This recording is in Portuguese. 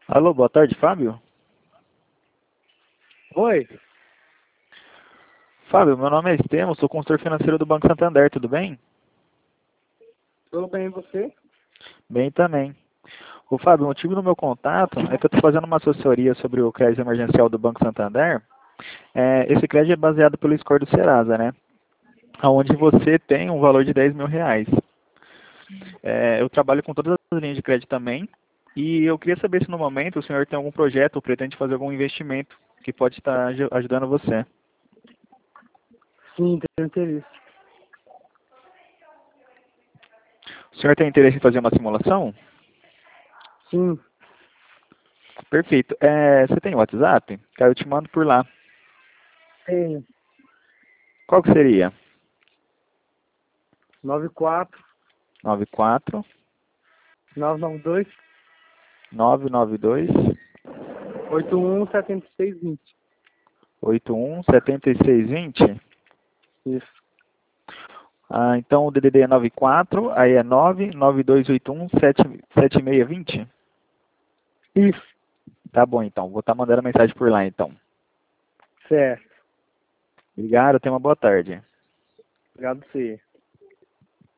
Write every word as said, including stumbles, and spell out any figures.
Alô, boa tarde, Fábio? Oi, Fábio, meu nome é Estevam, sou consultor financeiro do Banco Santander, tudo bem? tudo bem e você? Bem também. O Fábio, o motivo do meu contato é que eu estou fazendo uma assessoria sobre o crédito emergencial do Banco Santander. É, esse crédito é baseado pelo score do Serasa, né? Onde você tem um valor de dez mil reais. É, eu trabalho com todas as linhas de crédito também. E eu queria saber se no momento o senhor tem algum projeto ou pretende fazer algum investimento que pode estar aju- ajudando você. Sim, tenho interesse. O senhor tem interesse em fazer uma simulação? Sim, Perfeito. É, você tem WhatsApp? Cara, eu te mando por lá. tenho. Qual que seria? nove quatro nove quatro nove nove dois nove nove dois oito um sete seis dois zero. oito um sete seis dois zero. Isso. Ah, então o D D D é nove quatro, aí é nove nove dois oito um sete seis dois zero. Isso, Tá bom, então. Vou estar mandando mensagem por lá, então. certo. Obrigado, tenha uma boa tarde. Obrigado a você.